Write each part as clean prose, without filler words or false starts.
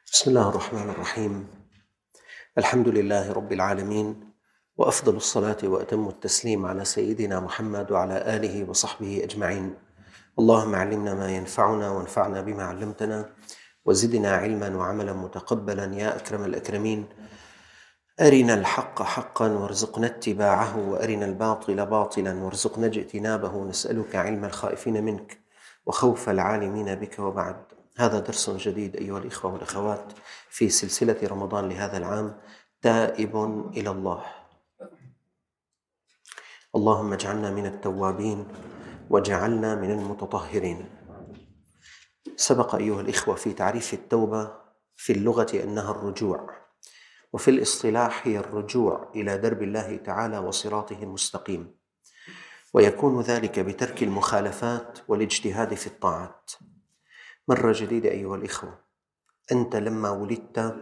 بسم الله الرحمن الرحيم. الحمد لله رب العالمين، وأفضل الصلاة وأتم التسليم على سيدنا محمد وعلى آله وصحبه أجمعين. اللهم علمنا ما ينفعنا وانفعنا بما علمتنا وزدنا علما وعملا متقبلا يا أكرم الأكرمين. أرنا الحق حقا وارزقنا اتباعه، وأرنا الباطل باطلا وارزقنا اجتنابه، نسألك علم الخائفين منك وخوف العالمين بك. وبعد، هذا درس جديد أيها الإخوة والأخوات في سلسلة رمضان لهذا العام، تائب إلى الله. اللهم اجعلنا من التوابين واجعلنا من المتطهرين. سبق أيها الإخوة في تعريف التوبة في اللغة أنها الرجوع، وفي الاصطلاح هي الرجوع إلى درب الله تعالى وصراطه المستقيم، ويكون ذلك بترك المخالفات والاجتهاد في الطاعات. مرة جديدة أيها الإخوة، أنت لما ولدت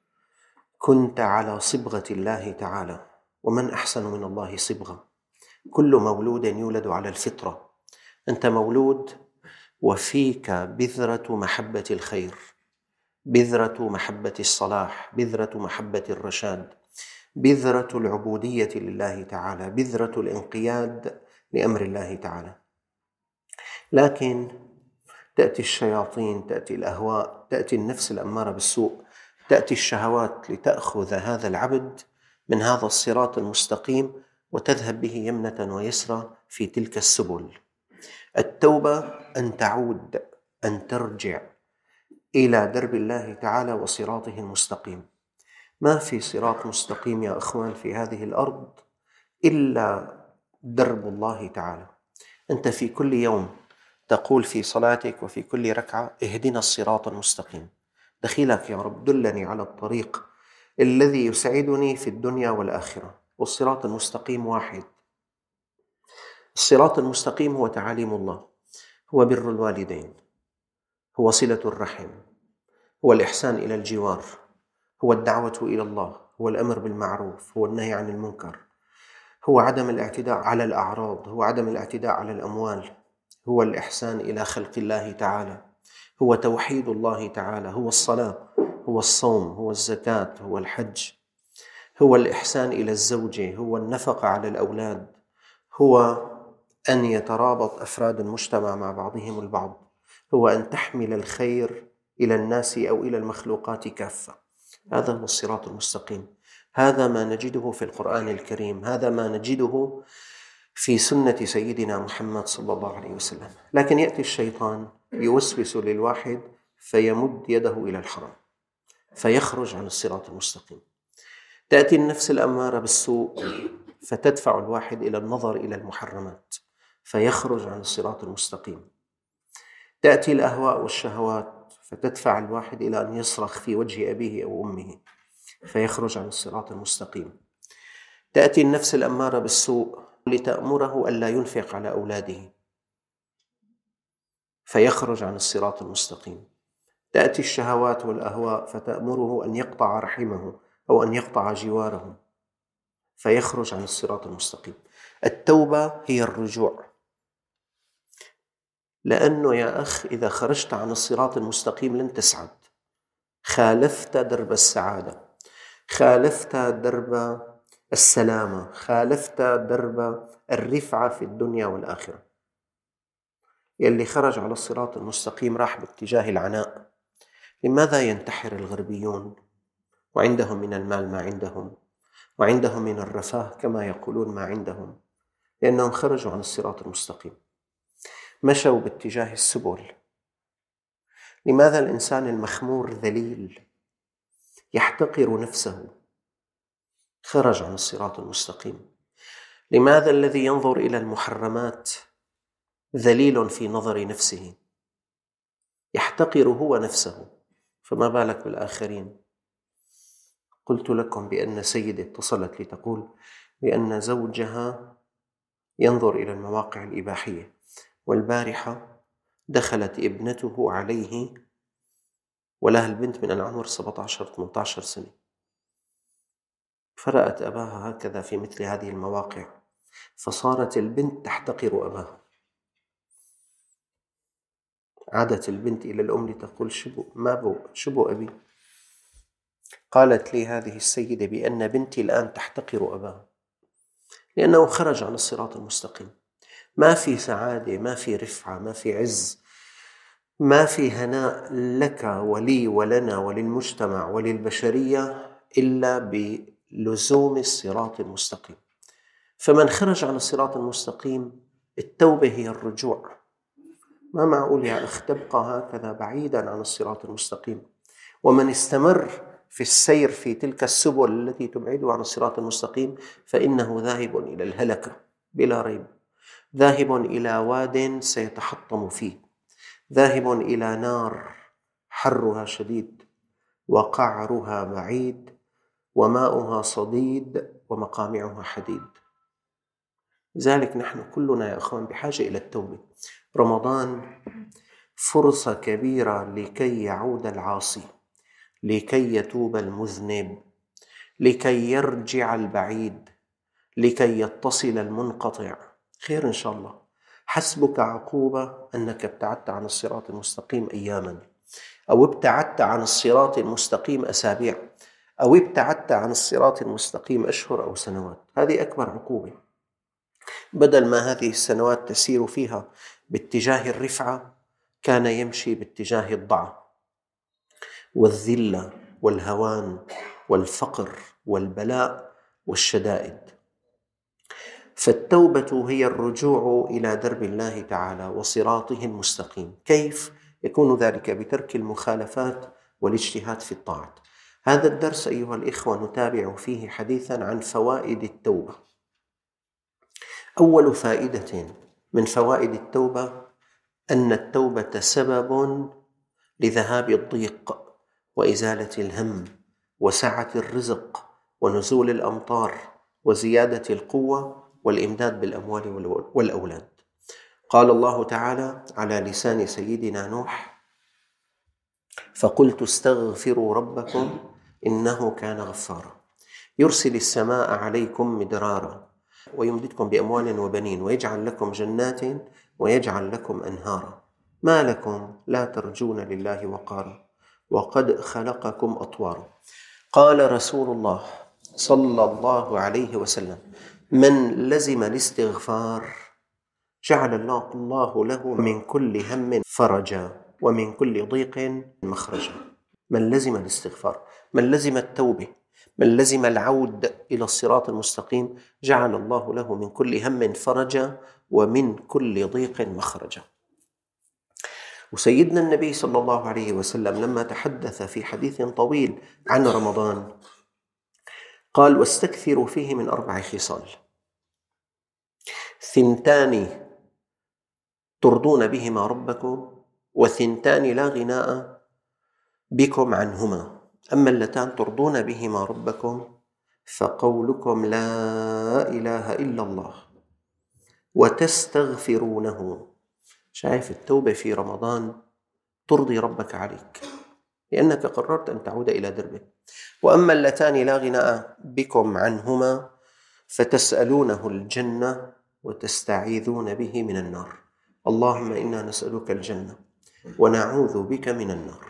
كنت على صبغة الله تعالى، ومن أحسن من الله صبغة؟ كل مولود يولد على الفطرة. أنت مولود وفيك بذرة محبة الخير، بذرة محبة الصلاح، بذرة محبة الرشاد، بذرة العبودية لله تعالى، بذرة الانقياد لأمر الله تعالى. لكن تأتي الشياطين، تأتي الأهواء، تأتي النفس الأمارة بالسوء، تأتي الشهوات لتأخذ هذا العبد من هذا الصراط المستقيم وتذهب به يمنة ويسرى في تلك السبل. التوبة أن تعود، أن ترجع إلى درب الله تعالى وصراطه المستقيم. ما في صراط مستقيم يا أخوان في هذه الأرض إلا درب الله تعالى. أنت في كل يوم تقول في صلاتك وفي كل ركعة: اهدنا الصراط المستقيم. دخيلك يا رب، دلني على الطريق الذي يسعدني في الدنيا والآخرة. والصراط المستقيم واحد. الصراط المستقيم هو تعاليم الله، هو بر الوالدين، هو صلة الرحم، هو الإحسان إلى الجوار، هو الدعوة إلى الله، هو الأمر بالمعروف، هو النهي عن المنكر، هو عدم الاعتداء على الأعراض، هو عدم الاعتداء على الأموال، هو الإحسان إلى خلق الله تعالى، هو توحيد الله تعالى، هو الصلاة، هو الصوم، هو الزكاة، هو الحج، هو الإحسان إلى الزوجة، هو النفقة على الأولاد، هو أن يترابط أفراد المجتمع مع بعضهم البعض، هو أن تحمل الخير إلى الناس أو إلى المخلوقات كافة. هذا هو الصراط المستقيم. هذا ما نجده في القرآن الكريم، هذا ما نجده في سنة سيدنا محمد صلى الله عليه وسلم. لكن يأتي الشيطان يوسوس للواحد فيمد يده إلى الحرام فيخرج عن الصراط المستقيم. تأتي النفس الأمارة بالسوء فتدفع الواحد إلى النظر إلى المحرمات فيخرج عن الصراط المستقيم. تأتي الأهواء والشهوات فتدفع الواحد إلى أن يصرخ في وجه أبيه أو أمه فيخرج عن الصراط المستقيم. تأتي النفس الأمارة بالسوء لتأمره ألا ينفق على أولاده فيخرج عن الصراط المستقيم. تأتي الشهوات والأهواء فتأمره أن يقطع رحمه أو أن يقطع جواره فيخرج عن الصراط المستقيم. التوبة هي الرجوع، لأنه يا أخ إذا خرجت عن الصراط المستقيم لن تسعد. خالفت درب السعادة، خالفت درب السلامة، خالفت درب الرفعة في الدنيا والآخرة. يلي خرج على الصراط المستقيم راح باتجاه العناء. لماذا ينتحر الغربيون وعندهم من المال ما عندهم، وعندهم من الرفاه كما يقولون ما عندهم؟ لأنهم خرجوا عن الصراط المستقيم، مشوا باتجاه السبل. لماذا الإنسان المخمور ذليل يحتقر نفسه؟ خرج عن الصراط المستقيم. لماذا الذي ينظر إلى المحرمات ذليل في نظر نفسه؟ يحتقر هو نفسه، فما بالك بالآخرين؟ قلت لكم بأن سيدة اتصلت لتقول بأن زوجها ينظر إلى المواقع الإباحية، والبارحة دخلت ابنته عليه ولها البنت من العمر 17-18 سنة، فرأت أباها هكذا في مثل هذه المواقع، فصارت البنت تحتقر أباها. عادت البنت إلى الأم لتقول: شبو أبي؟ قالت لي هذه السيدة بأن بنتي الآن تحتقر أباها لأنه خرج عن الصراط المستقيم. ما في سعادة، ما في رفعة، ما في عز، ما في هناء لك ولي ولنا وللمجتمع وللبشرية إلا بلزوم الصراط المستقيم. فمن خرج عن الصراط المستقيم، التوبة هي الرجوع. ما معقول يا أخ تبقى هكذا بعيدا عن الصراط المستقيم؟ ومن استمر في السير في تلك السبل التي تبعده عن الصراط المستقيم فإنه ذاهب إلى الهلكة بلا ريب، ذاهب إلى واد سيتحطم فيه، ذاهب إلى نار حرها شديد وقعرها بعيد وماؤها صديد ومقامعها حديد. لذلك نحن كلنا يا أخوان بحاجة إلى التوبة. رمضان فرصة كبيرة لكي يعود العاصي، لكي يتوب المذنب، لكي يرجع البعيد، لكي يتصل المنقطع. خير إن شاء الله. حسبك عقوبة أنك ابتعدت عن الصراط المستقيم أياما، أو ابتعدت عن الصراط المستقيم أسابيع، أو ابتعدت عن الصراط المستقيم أشهر أو سنوات. هذه أكبر عقوبة. بدل ما هذه السنوات تسير فيها باتجاه الرفعة، كان يمشي باتجاه الضعف والذلة والهوان والفقر والبلاء والشدائد. فالتوبة هي الرجوع إلى درب الله تعالى وصراطه المستقيم. كيف يكون ذلك؟ بترك المخالفات والاجتهاد في الطاعات. هذا الدرس أيها الإخوة نتابع فيه حديثا عن فوائد التوبة. أول فائدة من فوائد التوبة أن التوبة سبب لذهاب الضيق وإزالة الهم وسعة الرزق ونزول الأمطار وزيادة القوة والإمداد بالأموال والأولاد. قال الله تعالى على لسان سيدنا نوح: فقلت استغفروا ربكم إنه كان غفارا يرسل السماء عليكم مدرارا ويمددكم بأموال وبنين ويجعل لكم جنات ويجعل لكم أنهارا ما لكم لا ترجون لله وقارا وقد خلقكم أطوارا. قال رسول الله صلى الله عليه وسلم: من لزم الاستغفار جعل الله له من كل هم فرجا ومن كل ضيق مخرجا. من لزم الاستغفار، من لزم التوبة، من لزم العود إلى الصراط المستقيم، جعل الله له من كل هم فرجا ومن كل ضيق مخرجا. وسيدنا النبي صلى الله عليه وسلم لما تحدث في حديث طويل عن رمضان قال: واستكثروا فيه من 4 خصال: 2 ترضون بهما ربكم، و2 لا غناء بكم عنهما. أما اللتان ترضون بهما ربكم فقولكم لا إله إلا الله وتستغفرونه. شايف التوبة في رمضان ترضي ربك عليك لأنك قررت أن تعود إلى دربه. وأما اللتان لا غناء بكم عنهما فتسألونه الجنة وتستعيذون به من النار. اللهم إنا نسألك الجنة ونعوذ بك من النار.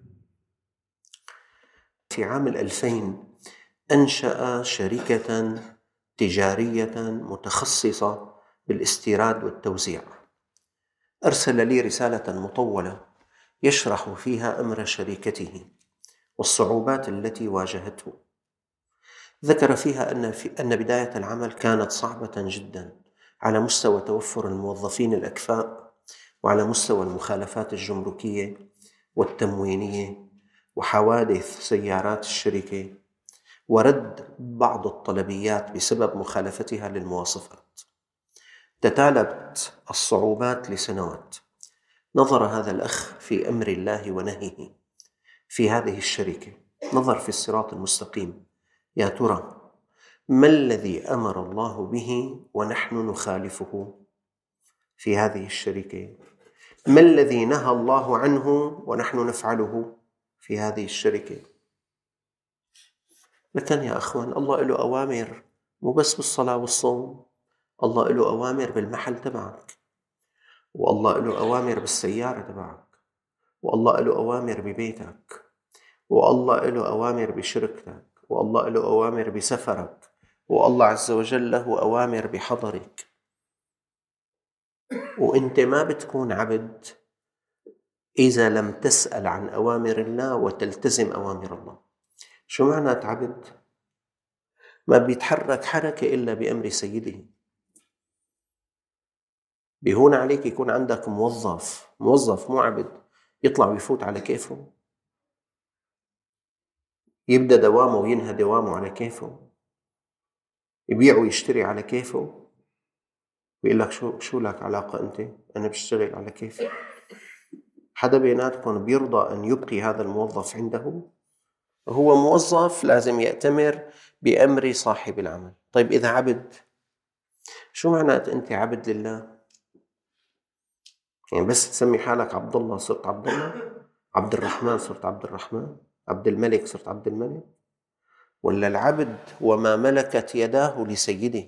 في عام 2000 أنشأ شركة تجارية متخصصة بالاستيراد والتوزيع. أرسل لي رسالة مطولة يشرح فيها أمر شركته والصعوبات التي واجهته. ذكر فيها أن بداية العمل كانت صعبة جدا على مستوى توفر الموظفين الأكفاء، وعلى مستوى المخالفات الجمركية والتموينية وحوادث سيارات الشركة ورد بعض الطلبيات بسبب مخالفتها للمواصفات. تتالت الصعوبات لسنوات. نظر هذا الأخ في أمر الله ونهيه في هذه الشركة، نظر في الصراط المستقيم. يا ترى ما الذي أمر الله به ونحن نخالفه في هذه الشركة؟ ما الذي نهى الله عنه ونحن نفعله في هذه الشركة؟ لكن يا أخوان الله له أوامر، مو بس بالصلاة والصوم، الله له أوامر بالمحل تبعك، والله له أوامر بالسيارة تبعك، والله له أوامر ببيتك، والله له أوامر بشركتك، والله له أوامر بسفرك، والله عز وجل له أوامر بحضرك، وأنت ما بتكون عبد إذا لم تسأل عن أوامر الله وتلتزم أوامر الله. شو معنى عبد؟ ما بيتحرك حركة إلا بأمر سيده. بيهون عليك يكون عندك موظف مو عبد، يطلع ويفوت على كيفه، يبدأ دوامه وينهى دوامه على كيفه، يبيع ويشتري على كيفه، بيقول لك شو لك علاقة أنت؟ أنا بشتغل على كيفي. حدا بيناتكم بيرضى أن يبقي هذا الموظف عنده؟ هو موظف لازم يأتمر بأمر صاحب العمل. طيب إذا عبد، شو معنات أنت عبد لله؟ يعني بس تسمي حالك عبد الله صرت عبد الله، عبد الرحمن صرت عبد الرحمن، عبد الملك صرت عبد الملك؟ ولا العبد وما ملكت يداه لسيده؟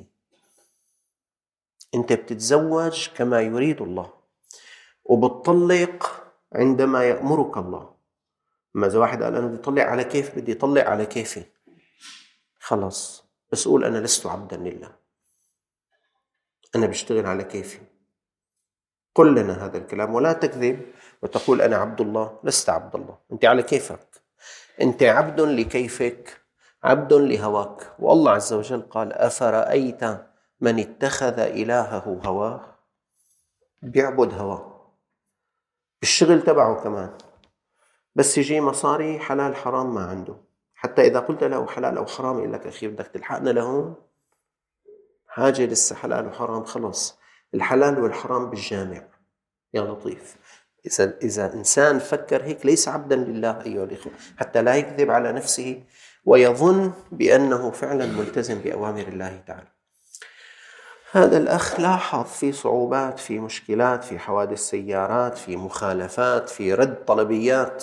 أنت بتتزوج كما يريد الله، وبتطلق عندما يأمرك الله. أما إذا واحد قال أنا بدي أطلق على كيف، بدي أطلق على كيفي، خلاص، بس قول أنا لست عبدا لله، أنا بشتغل على كيفي. قل لنا هذا الكلام ولا تكذب وتقول أنا عبد الله. لست عبد الله، أنت على كيفك، أنت عبد لكيفك، عبد لهواك. والله عز وجل قال أفرأيت من اتخذ إلهه هواه، بيعبد هواه بالشغل تبعه كمان، بس يجي مصاري حلال حرام ما عنده. حتى إذا قلت له حلال أو حرام يقول لك أخي بدك تلحقنا لهون، حاجة لسه حلال وحرام، خلص الحلال والحرام بالجامع يا لطيف. إذا إنسان فكر هيك ليس عبدا لله أيها الإخوة، حتى لا يكذب على نفسه ويظن بأنه فعلا ملتزم بأوامر الله تعالى. هذا الأخ لاحظ في صعوبات، في مشكلات، في حوادث سيارات، في مخالفات، في رد طلبيات.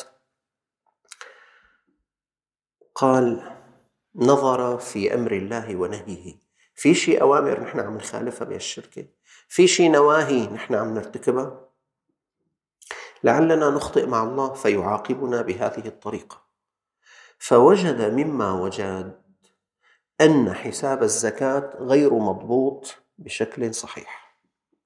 قال نظر في أمر الله ونهيه، في شيء أوامر نحن عم نخالفها بهالشركة، في شيء نواهي نحن عم نرتكبها، لعلنا نخطئ مع الله فيعاقبنا بهذه الطريقة. فوجد مما وجد أن حساب الزكاة غير مضبوط بشكل صحيح.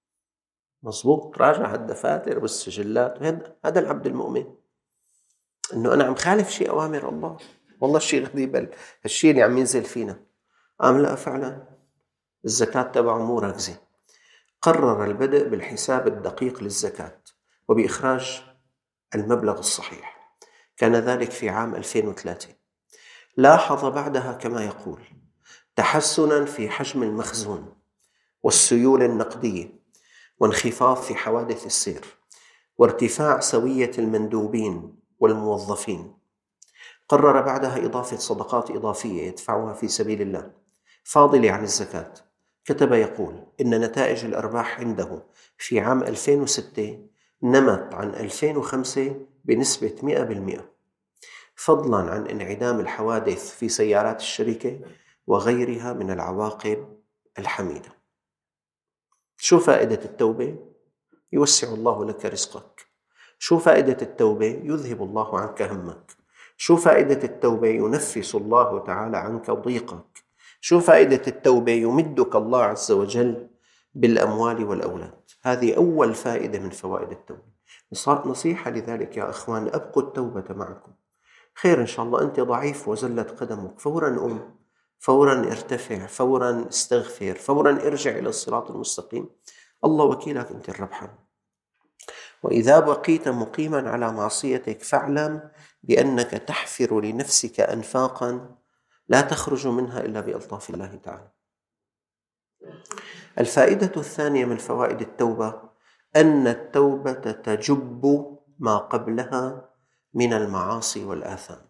مضبوط، راجع الدفاتر والسجلات، هذا العبد المؤمن، أنه أنا عم خالف شيء أوامر الله، والله الشيء غريب الشيء اللي عم ينزل فينا. لا فعلا الزكاة تبعه مو راكزة. قرر البدء بالحساب الدقيق للزكاة وبإخراج المبلغ الصحيح. كان ذلك في عام 2003. لاحظ بعدها كما يقول تحسنا في حجم المخزون والسيولة النقدية، وانخفاض في حوادث السير، وارتفاع سوية المندوبين والموظفين. قرر بعدها إضافة صدقات إضافية يدفعها في سبيل الله فاضلة عن الزكاة. كتب يقول إن نتائج الأرباح عنده في عام 2006 نمت عن 2005 بنسبة 100%، فضلا عن انعدام الحوادث في سيارات الشركة وغيرها من العواقب الحميدة. شو فائدة التوبة؟ يوسع الله لك رزقك. شو فائدة التوبة؟ يذهب الله عنك همك. شو فائدة التوبة؟ ينفس الله تعالى عنك ضيقك. شو فائدة التوبة؟ يمدك الله عز وجل بالأموال والأولاد. هذه أول فائدة من فوائد التوبة. نصيحة لذلك يا أخوان، أبقوا التوبة معكم. خير إن شاء الله، أنت ضعيف وزلت قدمك، فورا فورا ارتفع، فورا استغفر، فورا ارجع إلى الصراط المستقيم. الله وكيلك، أنت الربحان. وإذا بقيت مقيما على معصيتك فاعلم بأنك تحفر لنفسك أنفاقا لا تخرج منها إلا بألطاف الله تعالى. الفائدة الثانية من فوائد التوبة أن التوبة تجب ما قبلها من المعاصي والآثام.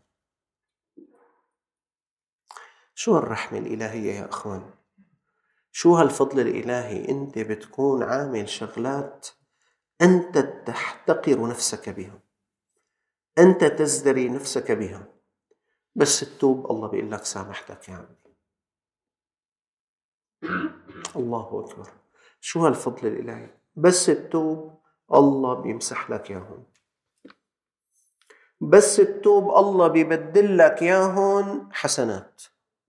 شو الرحمة الإلهية يا أخوان؟ شو هالفضل الإلهي؟ أنت بتكون عامل شغلات أنت تحتقر نفسك بها، أنت تزدري نفسك بها، بس التوب الله بيقول لك سامحتك يا عمي. الله أكبر، شو هالفضل الإلهي؟ بس التوب الله بيمسح لك ياهم. بس تتوب الله بيبدل لك ياهن حسنات.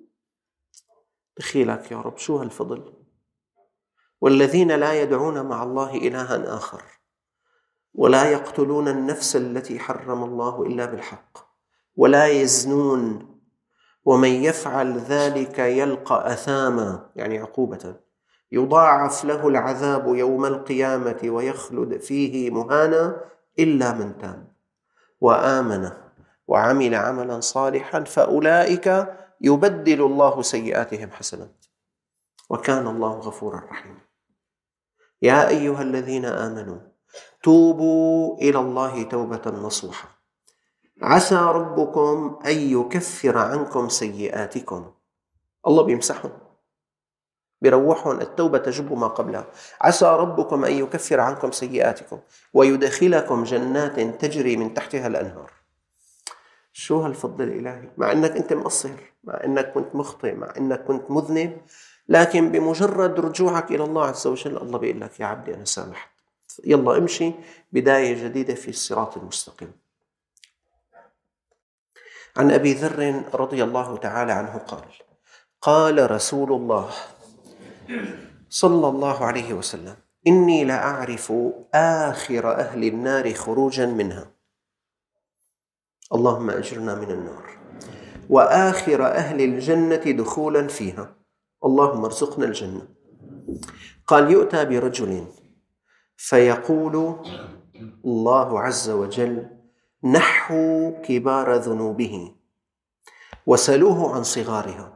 دخيلك يا رب، شو هالفضل! والذين لا يدعون مع الله إلها آخر ولا يقتلون النفس التي حرم الله إلا بالحق ولا يزنون ومن يفعل ذلك يلقى أثاما، يعني عقوبة، يضاعف له العذاب يوم القيامة ويخلد فيه مهانا إلا من تاب وآمن وعمل عملا صالحا فأولئك يبدل الله سيئاتهم حسنات وكان الله غفورا رحيما. يا أيها الذين آمنوا توبوا إلى الله توبة نصوحا عسى ربكم أن يكفر عنكم سيئاتكم. الله بيمسحهم، بيروحهم، التوبة تجب ما قبلها. عسى ربكم أن يكفر عنكم سيئاتكم ويدخلكم جنات تجري من تحتها الأنهار. شو هالفضل الإلهي! مع أنك أنت مقصر، مع أنك كنت مخطئ، مع أنك كنت مذنب، لكن بمجرد رجوعك إلى الله عز وجل الله بيقول لك يا عبدي أنا سامحت، يلا امشي بداية جديدة في الصراط المستقيم. عن أبي ذر رضي الله تعالى عنه قال: قال رسول الله صلى الله عليه وسلم: إني لأعرف آخر أهل النار خروجا منها، اللهم أجرنا من النار، وآخر أهل الجنة دخولا فيها، اللهم ارزقنا الجنة. قال: يؤتى برجل فيقول الله عز وجل: نحوا كبار ذنوبه وسلوه عن صغارها.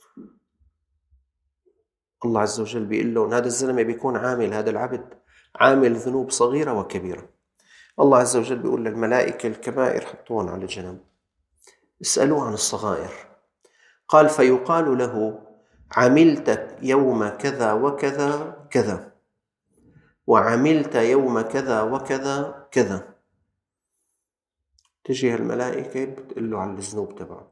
الله عز وجل بيقول له هذا الزلمة بيكون عامل، هذا العبد عامل ذنوب صغيرة وكبيرة. الله عز وجل بيقول للملائكة الكبائر حطوهم على جنب، اسألوه عن الصغائر. قال: فيقال له: عملت يوم كذا وكذا كذا، وعملت يوم كذا وكذا كذا. تجي الملائكة بتقول له على الذنوب تبعه.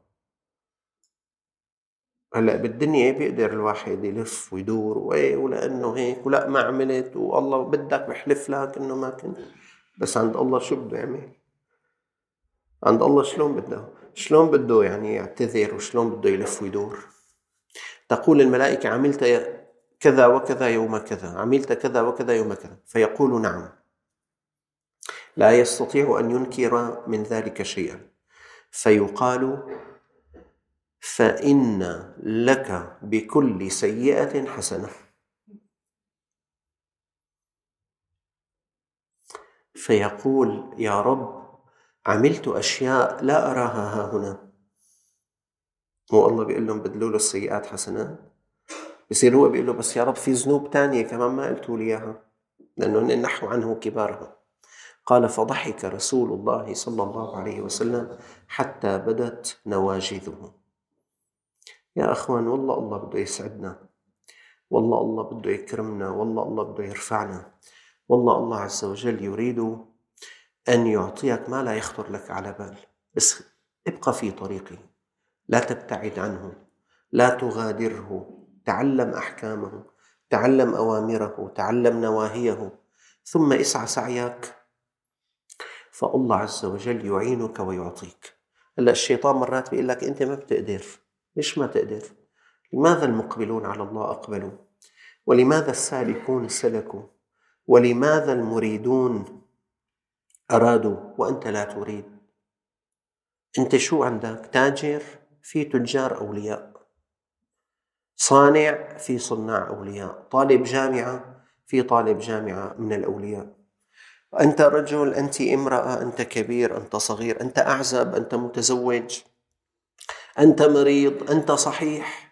هلأ بالدنيا بيقدر الواحد يلف ويدور ولأنه هيك ولا ما عملت والله بدك بحلف لك إنه ما كنت، بس عند الله شو بده يعمل؟ عند الله شلون بده يعني يعتذر، وشلون بده يلف ويدور؟ تقول الملائكة: عملت كذا وكذا يوم كذا، عملت كذا وكذا يوم كذا، فيقول: نعم. لا يستطيع أن ينكر من ذلك شيئا. فيقال: فإن لك بكل سيئة حسنة. فيقول: يا رب عملت أشياء لا أراها ها هنا. مو الله بيقول لهم بدلوا له السيئات حسنات؟ بصير هو بيقول له: بس يا رب في ذنوب تانية كمان ما قلتوا لي إياها، لأنه نحو عنه كبارها. قال: فضحك رسول الله صلى الله عليه وسلم حتى بدت نواجذه. يا أخوان، والله الله بده يسعدنا، والله الله بده يكرمنا، والله الله بده يرفعنا، والله الله عز وجل يريد أن يعطيك ما لا يخطر لك على بال. بس ابقى في طريقه، لا تبتعد عنه، لا تغادره، تعلم أحكامه، تعلم أوامره، تعلم نواهيه، ثم اسعى سعيك، فالله عز وجل يعينك ويعطيك. هلأ الشيطان مرات بيقول لك أنت ما بتقدر. ليش ما تقدر؟ لماذا المقبلون على الله أقبلوا؟ ولماذا السالكون سلكوا؟ ولماذا المريدون أرادوا وأنت لا تريد؟ أنت شو عندك؟ تاجر، في تجار أولياء، صانع، في صناع أولياء، طالب جامعة، في طالب جامعة من الأولياء. أنت رجل، أنت امرأة، أنت كبير، أنت صغير، أنت أعزب، أنت متزوج، أنت مريض، أنت صحيح.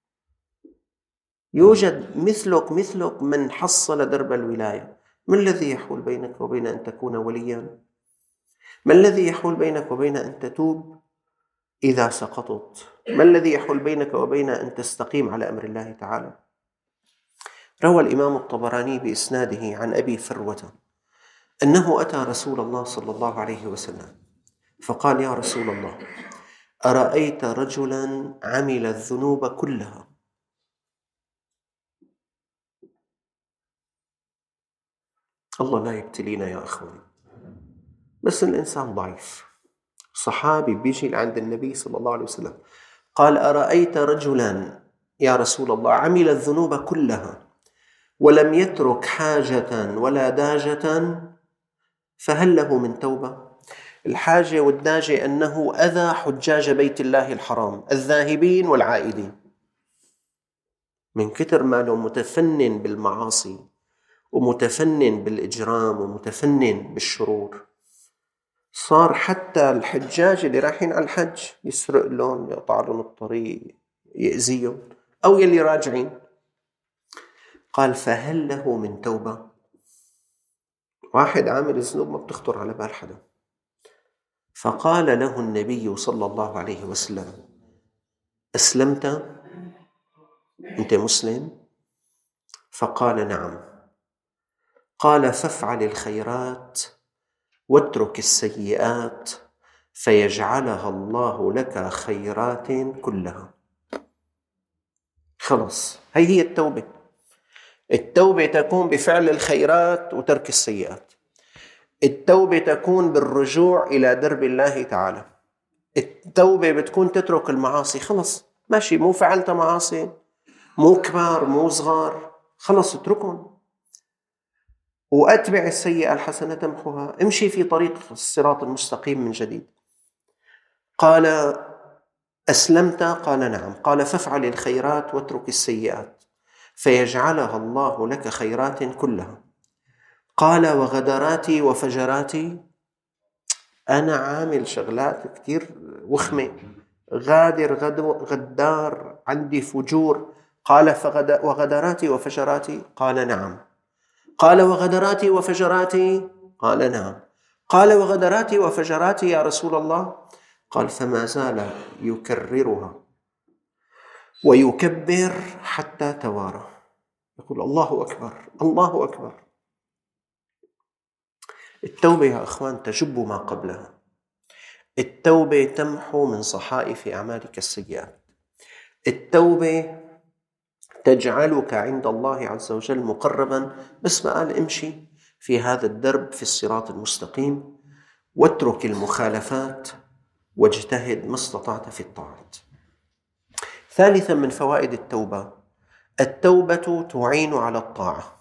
يوجد مثلك من حصل درب الولاية. ما الذي يحول بينك وبين أن تكون وليا؟ ما الذي يحول بينك وبين أن تتوب إذا سقطت؟ ما الذي يحول بينك وبين أن تستقيم على أمر الله تعالى؟ روى الإمام الطبراني بإسناده عن أبي فروة أنه أتى رسول الله صلى الله عليه وسلم فقال: يا رسول الله، أرأيت رجلا عمل الذنوب كلها. الله لا يبتلينا يا أخوان، بس الإنسان ضعيف، صحابي بيجي لعند النبي صلى الله عليه وسلم قال: أرأيت رجلا يا رسول الله عمل الذنوب كلها ولم يترك حاجة ولا داجة فهل له من توبة؟ الحاجة والداجة أنه أذى حجاج بيت الله الحرام الذاهبين والعائدين، من كتر ما له متفنن بالمعاصي ومتفنن بالإجرام ومتفنن بالشرور، صار حتى الحجاج اللي رايحين على الحج يسرق لهم، يقطع لهم الطريق، يأذيهم، أو يلي راجعين. قال: فهل له من توبة؟ واحد عامل الذنوب ما بتخطر على بال حدا. فقال له النبي صلى الله عليه وسلم: أسلمت؟ أنت مسلم؟ فقال: نعم. قال: فافعل الخيرات واترك السيئات فيجعلها الله لك خيرات كلها. خلص، هي التوبة. التوبة تكون بفعل الخيرات وترك السيئات. التوبة تكون بالرجوع إلى درب الله تعالى. التوبة بتكون تترك المعاصي. خلص ماشي، مو فعلت معاصي، مو كبار مو صغار، خلص اتركهم. وأتبع السيئة الحسنة تمحوها. امشي في طريق الصراط المستقيم من جديد. قال: أسلمت؟ قال: نعم. قال: فافعل الخيرات واترك السيئات فيجعلها الله لك خيرات كلها. قال: وغدراتي وفجراتي؟ أنا عامل شغلات كتير وخمة، غادر غدار، عندي فجور. قال: وغدراتي وفجراتي؟ قال: نعم. قال: وغدراتي وفجراتي؟ قال: نعم. قال: وغدراتي وفجراتي يا رسول الله؟ قال: فما زال يكررها ويكبر حتى توارى، يقول: الله أكبر الله أكبر. التوبة يا أخوان تجب ما قبلها. التوبة تمحو من صحائف أعمالك السيئات. التوبة تجعلك عند الله عز وجل مقربا. بس ما قال: امشي في هذا الدرب في الصراط المستقيم واترك المخالفات واجتهد ما استطعت في الطاعات. ثالثا من فوائد التوبة: التوبة تعين على الطاعة.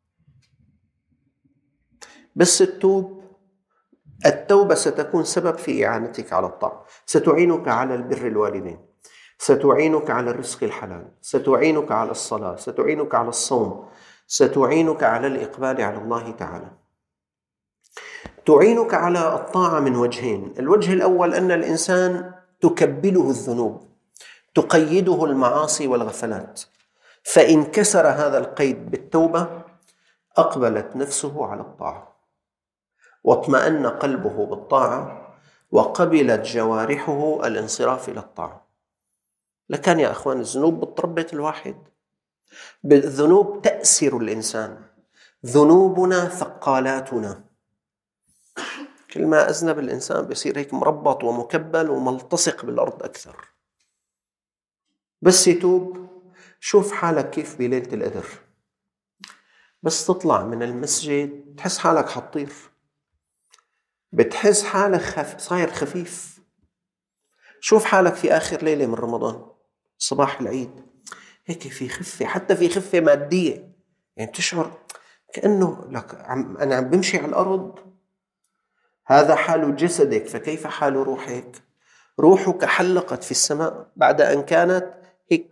بس التوبة ستكون سبب في إعانتك على الطاعة، ستعينك على البر الوالدين، ستعينك على الرزق الحلال، ستعينك على الصلاة، ستعينك على الصوم، ستعينك على الإقبال على الله تعالى. تعينك على الطاعة من وجهين: الوجه الأول أن الإنسان تكبله الذنوب، تقيده المعاصي والغفلات، فإن كسر هذا القيد بالتوبة أقبلت نفسه على الطاعة واطمأن قلبه بالطاعة وقبلت جوارحه الانصراف إلى الطاعة. لكن يا أخوان الذنوب بتربط الواحد، بالذنوب تأسر الإنسان. ذنوبنا ثقالاتنا. كل ما أذنب الإنسان بيصير هيك مربط ومكبل وملتصق بالأرض أكثر. بس يتوب. شوف حالك كيف بليلة القدر، بس تطلع من المسجد تحس حالك حطير، بتحس حالك صاير خفيف. شوف حالك في آخر ليلة من رمضان صباح العيد، هيك في خفة، حتى في خفة مادية، يعني تشعر كأنه لك أنا عم بمشي على الأرض. هذا حال جسدك، فكيف حال روحك؟ روحك حلقت في السماء بعد أن كانت هيك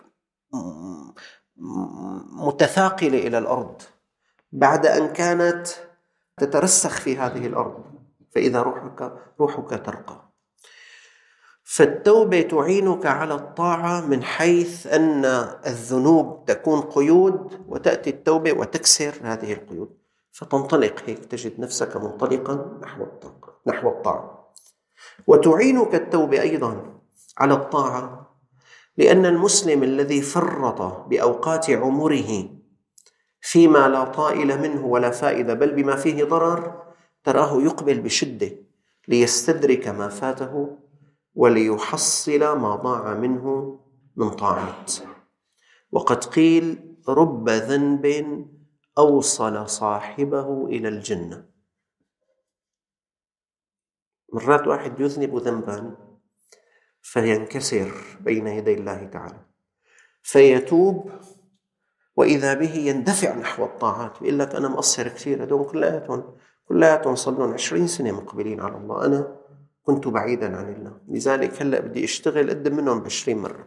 متثاقلة إلى الأرض، بعد أن كانت تترسخ في هذه الأرض، فإذا روحك ترقى. فالتوبة تعينك على الطاعة من حيث أن الذنوب تكون قيود، وتأتي التوبة وتكسر هذه القيود، فتنطلق هيك، تجد نفسك منطلقا نحو الطاعة. وتعينك التوبة أيضا على الطاعة لأن المسلم الذي فرط بأوقات عمره فيما لا طائل منه ولا فائدة بل بما فيه ضرر، تراه يقبل بشدة ليستدرك ما فاته وليحصل ما ضاع منه من طاعات. وقد قيل: رب ذنب أوصل صاحبه إلى الجنة. مرات واحد يذنب ذنبا فينكسر بين يدي الله تعالى فيتوب، وإذا به يندفع نحو الطاعات، يقول لك أنا مقصر كثير، هذول كلياتهم صلون 20 سنة مقبلين على الله، أنا كنت بعيدا عن الله، لذلك هلأ بدي أشتغل أقدم منهم ب20 مرة.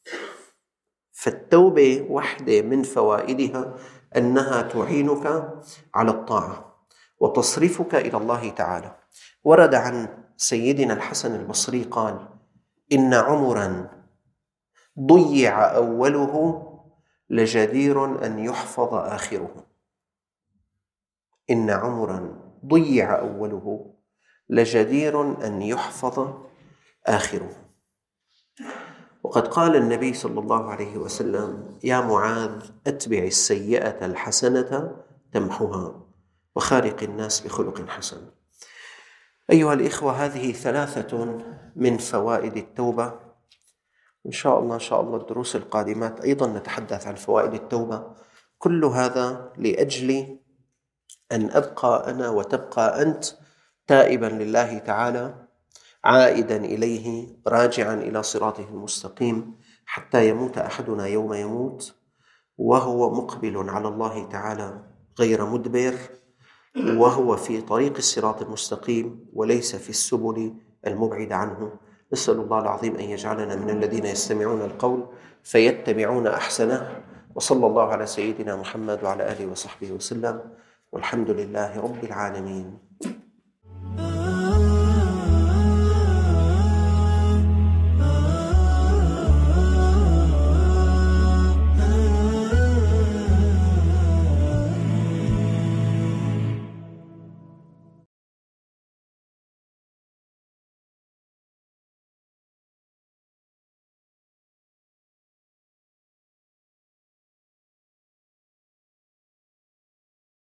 فالتوبة واحدة من فوائدها أنها تعينك على الطاعة وتصرفك إلى الله تعالى. ورد عن سيدنا الحسن البصري قال: إن عمرا ضيع أوله لجدير أن يحفظ آخره. إن عمرا ضيع أوله لجدير أن يحفظ آخره. وقد قال النبي صلى الله عليه وسلم: يا معاذ أتبع السيئة الحسنة تمحها وخالق الناس بخلق حسن. أيها الإخوة، هذه 3 من فوائد التوبة. إن شاء الله الدروس القادمات أيضا نتحدث عن فوائد التوبة. كل هذا لأجل أن أبقى أنا وتبقى أنت تائبا لله تعالى، عائدا إليه، راجعا إلى صراطه المستقيم، حتى يموت أحدنا يوم يموت وهو مقبل على الله تعالى غير مدبر، وهو في طريق الصراط المستقيم وليس في السبل المبعدة عنه. نسأل الله العظيم أن يجعلنا من الذين يستمعون القول فيتبعون أحسنه. وصلى الله على سيدنا محمد وعلى آله وصحبه وسلم، والحمد لله رب العالمين.